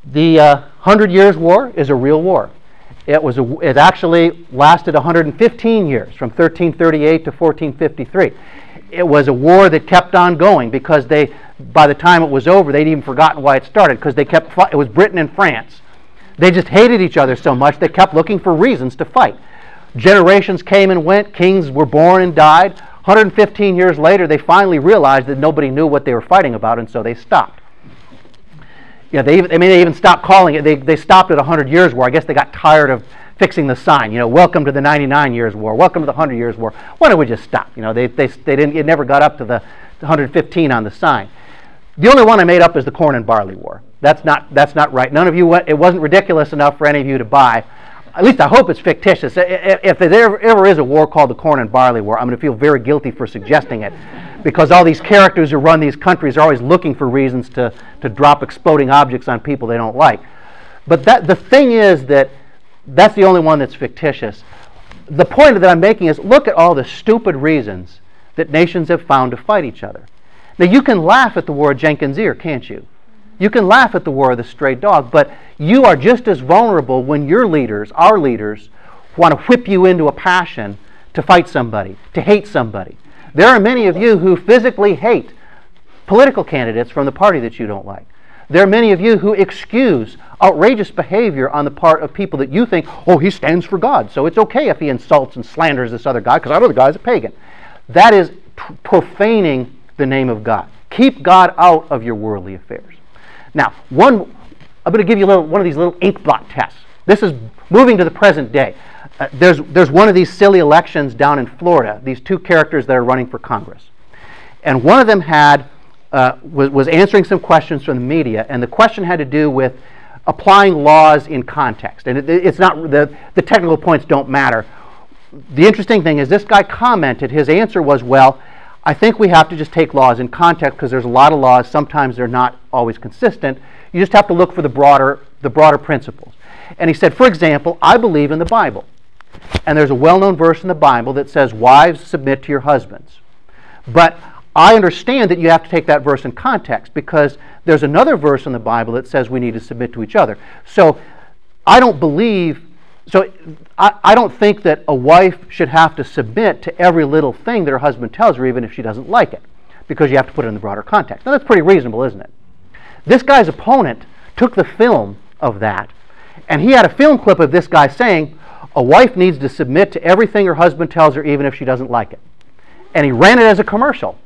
The uh, Hundred Years' War is a real war. It was a, it actually lasted one hundred fifteen years, from thirteen thirty-eight to fourteen fifty-three. It was a war that kept on going because they, by the time it was over, they'd even forgotten why it started, because they kept fight. It was Britain and France. They just hated each other so much they kept looking for reasons to fight. Generations came and went. Kings were born and died. one hundred fifteen years later, they finally realized that nobody knew what they were fighting about, and so they stopped. You know, they even, I mean, they even stopped calling it. They they stopped at a hundred years war. I guess they got tired of fixing the sign. You know, welcome to the ninety-nine years war. Welcome to the hundred years war. Why don't we just stop? You know, they they they didn't. It never got up to the one hundred fifteen on the sign. The only one I made up is the corn and barley war. That's not that's not right. None of you. It wasn't ridiculous enough for any of you to buy. At least I hope it's fictitious. If there ever, ever is a war called the Corn and Barley War, I'm going to feel very guilty for suggesting it, because all these characters who run these countries are always looking for reasons to, to drop exploding objects on people they don't like. But that, the thing is that that's the only one that's fictitious. The point that I'm making is, look at all the stupid reasons that nations have found to fight each other. Now, you can laugh at the War of Jenkins' Ear, can't you? You can laugh at the War of the Stray Dog, but you are just as vulnerable when your leaders, our leaders, want to whip you into a passion to fight somebody, to hate somebody. There are many of you who physically hate political candidates from the party that you don't like. There are many of you who excuse outrageous behavior on the part of people that you think, oh, he stands for God, so it's okay if he insults and slanders this other guy, because that other guy's a pagan. That is profaning the name of God. Keep God out of your worldly affairs. Now, one, I'm going to give you a little, one of these little ink blot tests. This is moving to the present day. Uh, there's, there's one of these silly elections down in Florida, these two characters that are running for Congress. And one of them had, uh, was, was answering some questions from the media, and the question had to do with applying laws in context. And it, it's not, the, the technical points don't matter. The interesting thing is this guy commented, his answer was, well, I think we have to just take laws in context, because there's a lot of laws. Sometimes they're not always consistent. You just have to look for the broader, the broader principles. And he said, for example, I believe in the Bible. And there's a well-known verse in the Bible that says, wives, submit to your husbands. But I understand that you have to take that verse in context, because there's another verse in the Bible that says we need to submit to each other. So I don't believe... So I, I don't think that a wife should have to submit to every little thing that her husband tells her, even if she doesn't like it, because you have to put it in the broader context. Now, that's pretty reasonable, isn't it? This guy's opponent took the film of that, and he had a film clip of this guy saying, a wife needs to submit to everything her husband tells her, even if she doesn't like it. And he ran it as a commercial.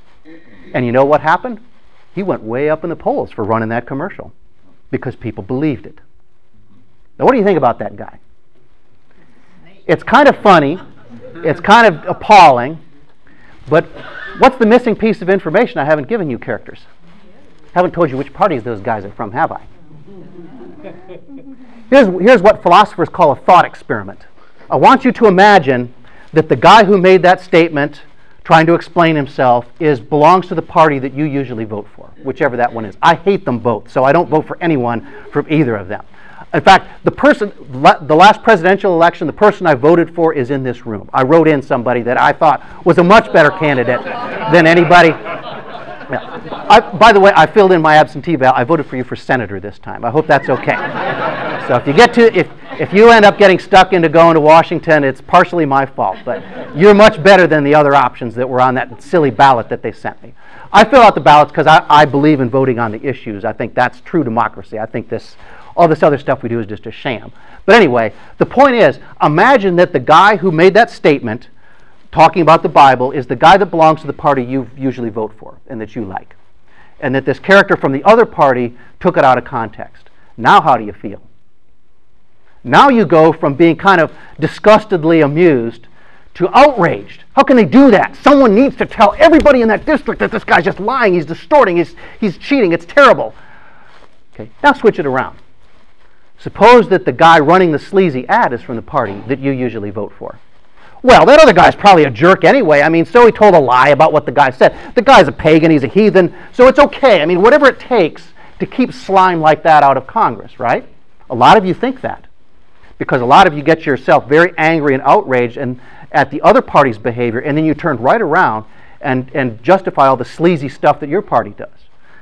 And you know what happened? He went way up in the polls for running that commercial, because people believed it. Now, what do you think about that guy? It's kind of funny, it's kind of appalling, but what's the missing piece of information I haven't given you, characters? Haven't told you which parties those guys are from, have I? Here's, here's what philosophers call a thought experiment. I want you to imagine that the guy who made that statement, trying to explain himself, is belongs to the party that you usually vote for, whichever that one is. I hate them both, so I don't vote for anyone from either of them. In fact, the person, the last presidential election, the person I voted for is in this room. I wrote in somebody that I thought was a much better candidate than anybody. Yeah. I, by the way, I filled in my absentee ballot. I voted for you for senator this time. I hope that's okay. So if you get to, if if you end up getting stuck into going to Washington, it's partially my fault. But you're much better than the other options that were on that silly ballot that they sent me. I fill out the ballots because I, I believe in voting on the issues. I think that's true democracy. I think this. All this other stuff we do is just a sham. But anyway, the point is, imagine that the guy who made that statement, talking about the Bible, is the guy that belongs to the party you usually vote for and that you like. And that this character from the other party took it out of context. Now how do you feel? Now you go from being kind of disgustedly amused to outraged. How can they do that? Someone needs to tell everybody in that district that this guy's just lying, he's distorting, he's, he's cheating, it's terrible. Okay, now switch it around. Suppose that the guy running the sleazy ad is from the party that you usually vote for. Well, that other guy's probably a jerk anyway. I mean, so he told a lie about what the guy said. The guy's a pagan, he's a heathen, so it's okay. I mean, whatever it takes to keep slime like that out of Congress, right? A lot of you think that, because a lot of you get yourself very angry and outraged and at the other party's behavior, and then you turn right around and, and justify all the sleazy stuff that your party does.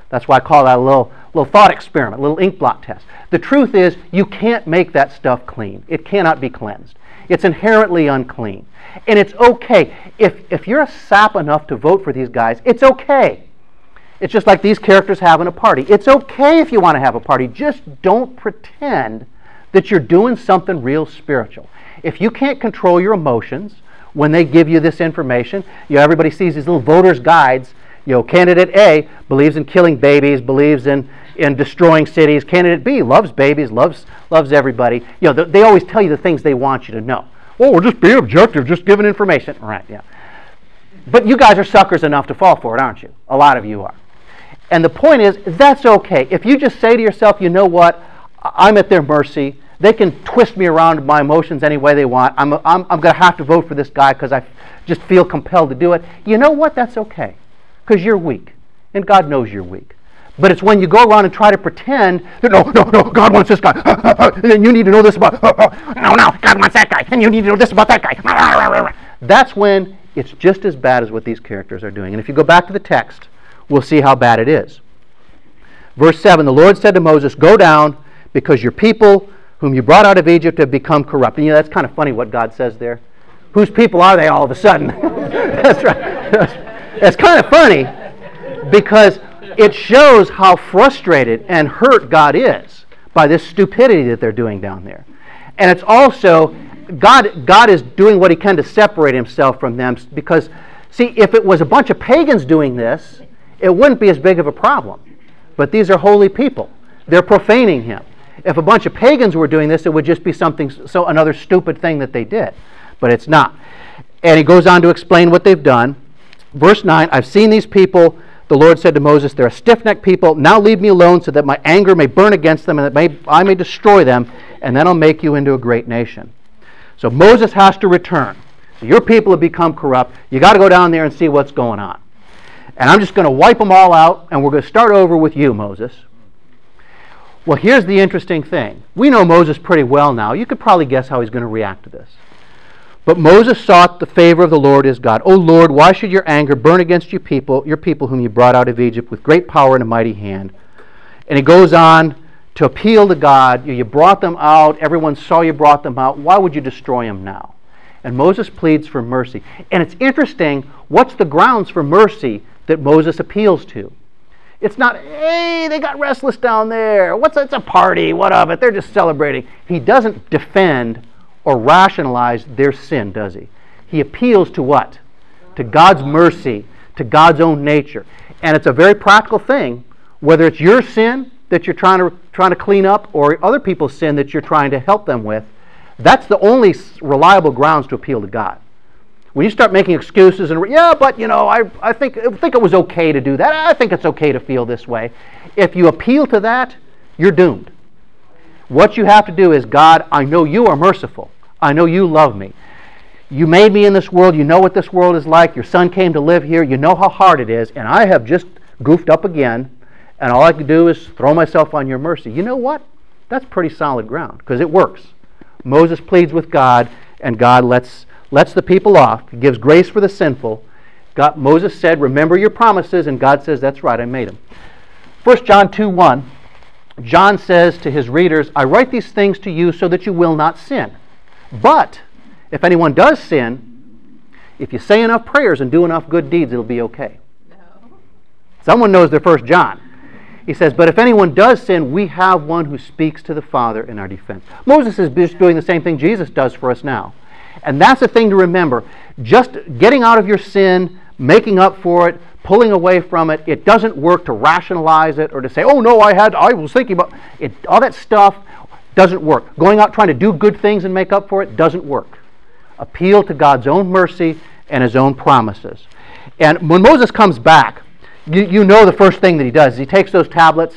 That's why I call that a little, little thought experiment, a little ink blot test. The truth is, you can't make that stuff clean. It cannot be cleansed. It's inherently unclean. And it's okay. If, if you're a sap enough to vote for these guys, it's okay. It's just like these characters having a party. It's okay if you want to have a party. Just don't pretend that you're doing something real spiritual. If you can't control your emotions when they give you this information, you know, everybody sees these little voters' guides. You know, candidate A believes in killing babies, believes in, in destroying cities. Candidate B loves babies, loves loves everybody. You know, they, they always tell you the things they want you to know. Well, we're just being objective, just giving information. Right, yeah. But you guys are suckers enough to fall for it, aren't you? A lot of you are. And the point is, that's okay. If you just say to yourself, you know what, I'm at their mercy. They can twist me around my emotions any way they want. I'm, I'm, I'm going to have to vote for this guy because I just feel compelled to do it. You know what? That's okay. Because you're weak. And God knows you're weak. But it's when you go around and try to pretend that, no, no, no, God wants this guy. And then you need to know this about, no, no, God wants that guy. And you need to know this about that guy. That's when it's just as bad as what these characters are doing. And if you go back to the text, we'll see how bad it is. Verse seven, the Lord said to Moses, go down, because your people whom you brought out of Egypt have become corrupt. And you know, that's kind of funny what God says there. Whose people are they all of a sudden? That's right. It's kind of funny because it shows how frustrated and hurt God is by this stupidity that they're doing down there. And it's also, God, God is doing what he can to separate himself from them because, see, if it was a bunch of pagans doing this, it wouldn't be as big of a problem. But these are holy people. They're profaning him. If a bunch of pagans were doing this, it would just be something, so another stupid thing that they did. But it's not. And he goes on to explain what they've done. Verse nine, I've seen these people, the Lord said to Moses, they're a stiff-necked people. Now leave me alone so that my anger may burn against them and that may, I may destroy them, and then I'll make you into a great nation. So Moses has to return. So your people have become corrupt. You got to go down there and see what's going on. And I'm just going to wipe them all out, and we're going to start over with you, Moses. Well, here's the interesting thing. We know Moses pretty well now. You could probably guess how he's going to react to this. But Moses sought the favor of the Lord his God. O Lord, why should your anger burn against your people, your people whom you brought out of Egypt with great power and a mighty hand? And he goes on to appeal to God. You brought them out. Everyone saw you brought them out. Why would you destroy them now? And Moses pleads for mercy. And it's interesting, what's the grounds for mercy that Moses appeals to? It's not, hey, they got restless down there. What's it's a party? What of it? They're just celebrating. He doesn't defend or rationalize their sin, does he? He appeals to what? To God's mercy, to God's own nature. And it's a very practical thing, whether it's your sin that you're trying to trying to clean up or other people's sin that you're trying to help them with. That's the only reliable grounds to appeal to God. When you start making excuses and, yeah, but, you know, I, I, think, I think it was okay to do that. I think it's okay to feel this way. If you appeal to that, you're doomed. What you have to do is, God, I know you are merciful. I know you love me. You made me in this world. You know what this world is like. Your son came to live here. You know how hard it is. And I have just goofed up again. And all I can do is throw myself on your mercy. You know what? That's pretty solid ground because it works. Moses pleads with God, and God lets lets the people off. He gives grace for the sinful. God, Moses said, remember your promises, and God says, that's right, I made them. First John two one, John says to his readers, I write these things to you so that you will not sin. But if anyone does sin, if you say enough prayers and do enough good deeds, it'll be okay. No. Someone knows their First John. He says, but if anyone does sin, we have one who speaks to the Father in our defense. Moses is just doing the same thing Jesus does for us now. And that's the thing to remember. Just getting out of your sin, making up for it, pulling away from it, it doesn't work to rationalize it or to say, oh no, I had, I was thinking about it. All that stuff doesn't work. Going out trying to do good things and make up for it doesn't work. Appeal to God's own mercy and his own promises. And when Moses comes back, you, you know the first thing that he does is he takes those tablets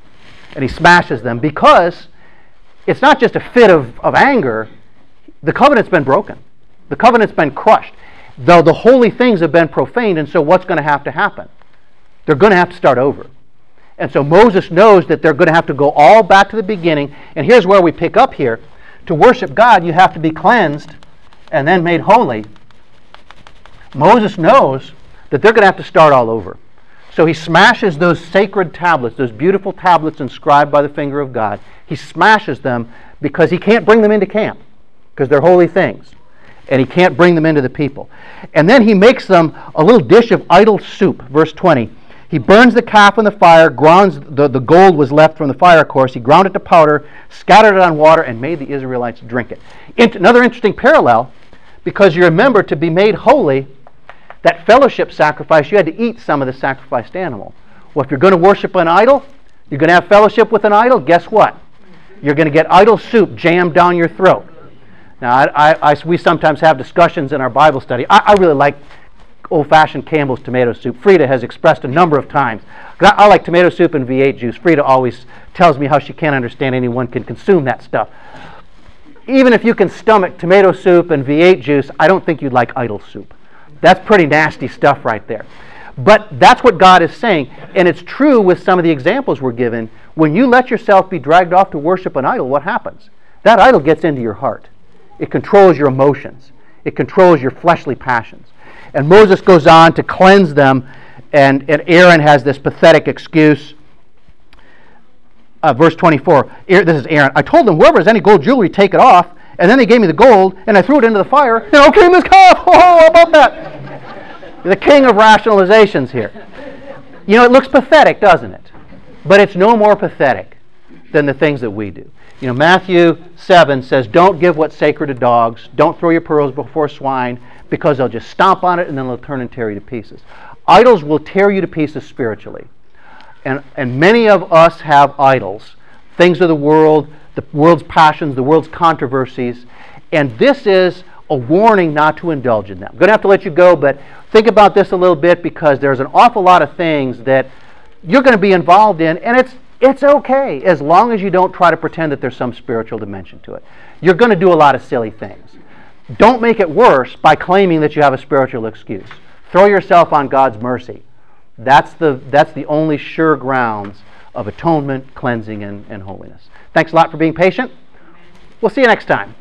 and he smashes them because it's not just a fit of, of anger. The covenant's been broken. The covenant's been crushed. Though the holy things have been profaned, and so what's going to have to happen? They're going to have to start over. And so Moses knows that they're going to have to go all back to the beginning. And here's where we pick up here. To worship God, you have to be cleansed and then made holy. Moses knows that they're going to have to start all over. So he smashes those sacred tablets, those beautiful tablets inscribed by the finger of God. He smashes them because he can't bring them into camp because they're holy things. And he can't bring them into the people. And then he makes them a little dish of idol soup. Verse twenty. He burns the calf in the fire, grounds, the, the gold was left from the fire, of course. He ground it to powder, scattered it on water, and made the Israelites drink it. Int- another interesting parallel, because you remember to be made holy, that fellowship sacrifice, you had to eat some of the sacrificed animal. Well, if you're going to worship an idol, you're going to have fellowship with an idol, guess what? You're going to get idol soup jammed down your throat. Now, I, I, I, we sometimes have discussions in our Bible study. I, I really like old-fashioned Campbell's tomato soup. Frida has expressed a number of times. I, I like tomato soup and V eight juice. Frida always tells me how she can't understand anyone can consume that stuff. Even if you can stomach tomato soup and V eight juice, I don't think you'd like idol soup. That's pretty nasty stuff right there. But that's what God is saying. And it's true with some of the examples we're given. When you let yourself be dragged off to worship an idol, what happens? That idol gets into your heart. It controls your emotions. It controls your fleshly passions. And Moses goes on to cleanse them, and, and Aaron has this pathetic excuse. Uh, verse twenty-four, this is Aaron. I told them, whoever has any gold jewelry, take it off. And then they gave me the gold, and I threw it into the fire, and out came this calf. Oh, how about that? The king of rationalizations here. You know, it looks pathetic, doesn't it? But it's no more pathetic than the things that we do. You know, Matthew seven says, don't give what's sacred to dogs. Don't throw your pearls before swine, because they'll just stomp on it and then they'll turn and tear you to pieces. Idols will tear you to pieces spiritually. And, and many of us have idols, things of the world, the world's passions, the world's controversies, and this is a warning not to indulge in them. I'm going to have to let you go, but think about this a little bit, because there's an awful lot of things that you're going to be involved in, and it's it's okay as long as you don't try to pretend that there's some spiritual dimension to it. You're going to do a lot of silly things. Don't make it worse by claiming that you have a spiritual excuse. Throw yourself on God's mercy. That's the, that's the only sure grounds of atonement, cleansing, and, and holiness. Thanks a lot for being patient. We'll see you next time.